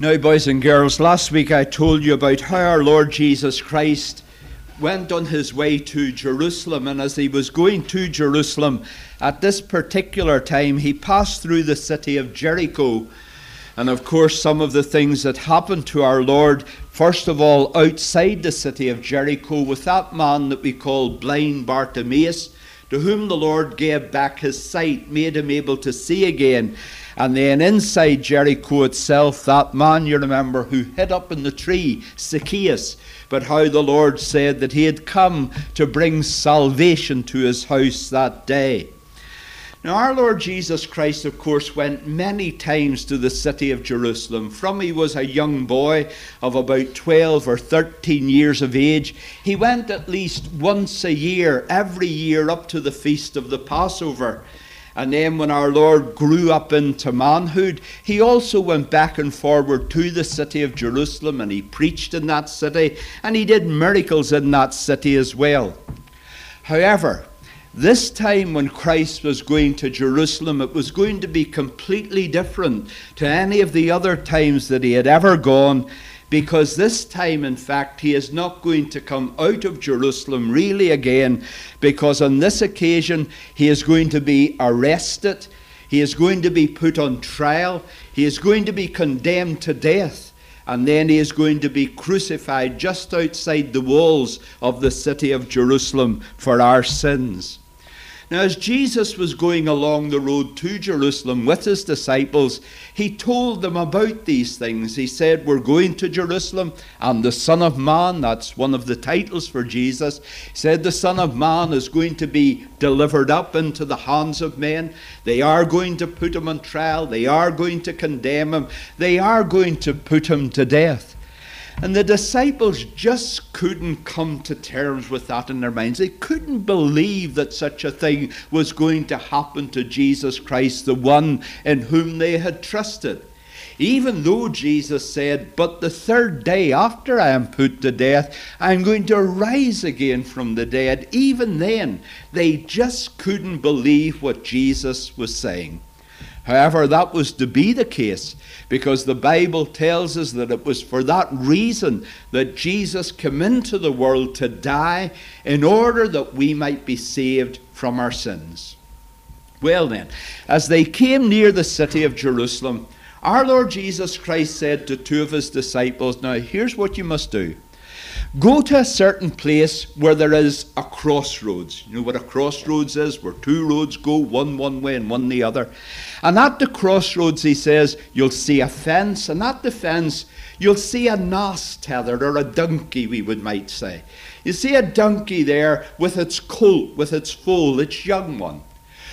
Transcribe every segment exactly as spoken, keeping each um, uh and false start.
Now, boys and girls, last week I told you about how our Lord Jesus Christ went on his way to Jerusalem, and as he was going to Jerusalem at this particular time, he passed through the city of Jericho. And of course, some of the things that happened to our Lord, first of all, outside the city of Jericho, with that man that we call blind Bartimaeus, to whom the Lord gave back his sight, made him able to see again. And then inside Jericho itself, that man, you remember, who hid up in the tree, Zacchaeus, but how the Lord said that he had come to bring salvation to his house that day. Now, our Lord Jesus Christ, of course, went many times to the city of Jerusalem. From he was a young boy of about twelve or thirteen years of age, he went at least once a year, every year, up to the feast of the Passover. And then when our Lord grew up into manhood, he also went back and forward to the city of Jerusalem, and he preached in that city, and he did miracles in that city as well. However, this time when Christ was going to Jerusalem, it was going to be completely different to any of the other times that he had ever gone, because this time, in fact, he is not going to come out of Jerusalem really again, because on this occasion he is going to be arrested, he is going to be put on trial, he is going to be condemned to death, and then he is going to be crucified just outside the walls of the city of Jerusalem for our sins. Now, as Jesus was going along the road to Jerusalem with his disciples, he told them about these things. He said, we're going to Jerusalem, and the Son of Man, that's one of the titles for Jesus, he said the Son of Man is going to be delivered up into the hands of men. They are going to put him on trial. They are going to condemn him. They are going to put him to death. And the disciples just couldn't come to terms with that in their minds. They couldn't believe that such a thing was going to happen to Jesus Christ, the one in whom they had trusted. Even though Jesus said, but the third day after I am put to death, I'm going to rise again from the dead. Even then, they just couldn't believe what Jesus was saying. However, that was to be the case, because the Bible tells us that it was for that reason that Jesus came into the world to die, in order that we might be saved from our sins. Well then, as they came near the city of Jerusalem, our Lord Jesus Christ said to two of his disciples, now here's what you must do. Go to a certain place where there is a crossroads. You know what a crossroads is? Where two roads go, one one way and one the other. And at the crossroads, he says, you'll see a fence. And at the fence, you'll see an ass tethered, or a donkey, we would might say. You see a donkey there with its colt, with its foal, its young one.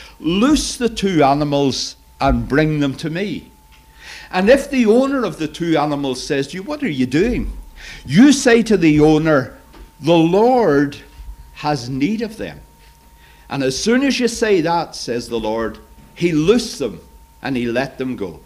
Loose the two animals and bring them to me. And if the owner of the two animals says to you, what are you doing? You say to the owner, the Lord has need of them. And as soon as you say that, says the Lord, he loosed them and he let them go.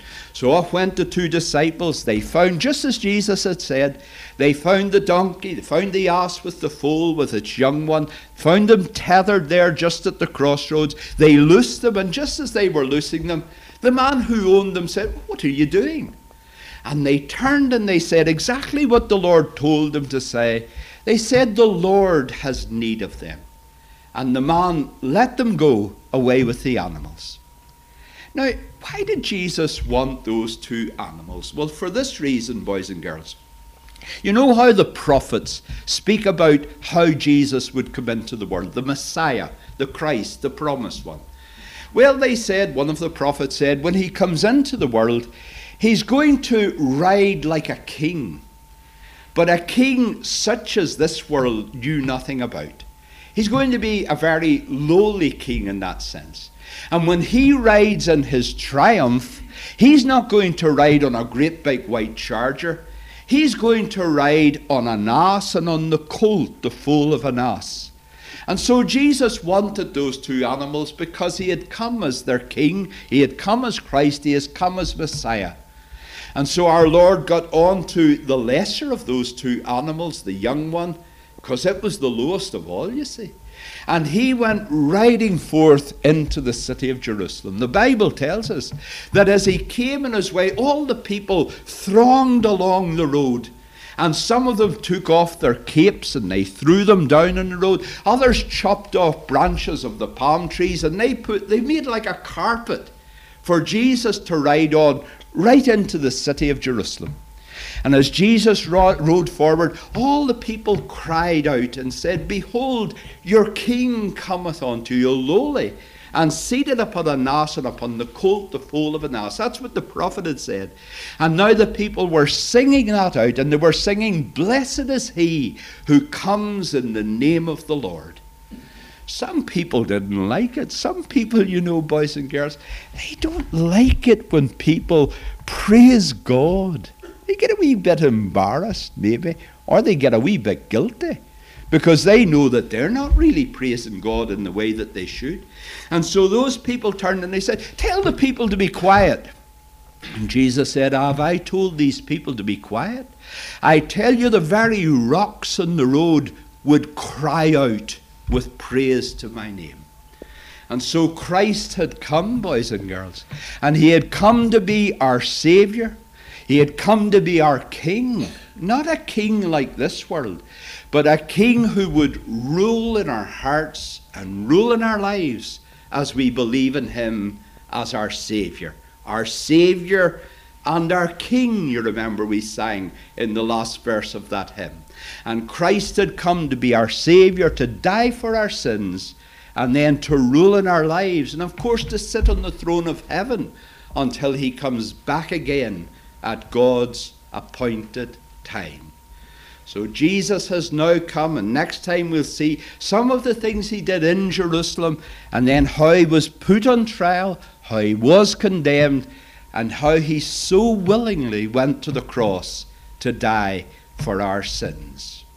So off went the two disciples. They found, just as Jesus had said, they found the donkey, they found the ass with the foal, with its young one, found them tethered there just at the crossroads. They loosed them, and just as they were loosing them, the man who owned them said, what are you doing? And they turned and they said exactly what the Lord told them to say. They said, the Lord has need of them. And the man let them go away with the animals. Now, why did Jesus want those two animals? Well, for this reason, boys and girls. You know how the prophets speak about how Jesus would come into the world, the Messiah, the Christ, the promised one. Well, they said, one of the prophets said, when he comes into the world, he's going to ride like a king, but a king such as this world knew nothing about. He's going to be a very lowly king in that sense. And when he rides in his triumph, he's not going to ride on a great big white charger. He's going to ride on an ass and on the colt, the foal of an ass. And so Jesus wanted those two animals because he had come as their king, he had come as Christ, he has come as Messiah. And so our Lord got on to the lesser of those two animals, the young one, because it was the lowest of all, you see. And he went riding forth into the city of Jerusalem. The Bible tells us that as he came in his way, all the people thronged along the road. And some of them took off their capes and they threw them down on the road. Others chopped off branches of the palm trees and they put they made like a carpet for Jesus to ride on right into the city of Jerusalem. And as Jesus rode forward, all the people cried out and said, "Behold, your king cometh unto you lowly, and seated upon an ass, and upon the colt the foal of an ass." That's what the prophet had said. And now the people were singing that out, and they were singing, "Blessed is he who comes in the name of the Lord." Some people didn't like it. Some people, you know, boys and girls, they don't like it when people praise God. They get a wee bit embarrassed, maybe, or they get a wee bit guilty, because they know that they're not really praising God in the way that they should. And so those people turned and they said, "Tell the people to be quiet." And Jesus said, "Have I told these people to be quiet? I tell you, the very rocks on the road would cry out with praise to my name." And so Christ had come, boys and girls, and he had come to be our Savior. He had come to be our King, not a king like this world, but a King who would rule in our hearts and rule in our lives as we believe in him as our Savior. Our Savior and our King, you remember we sang in the last verse of that hymn. And Christ had come to be our Savior, to die for our sins, and then to rule in our lives, and of course to sit on the throne of heaven until he comes back again at God's appointed time. So Jesus has now come, and next time we'll see some of the things he did in Jerusalem, and then how he was put on trial, how he was condemned, and how he so willingly went to the cross to die for our sins.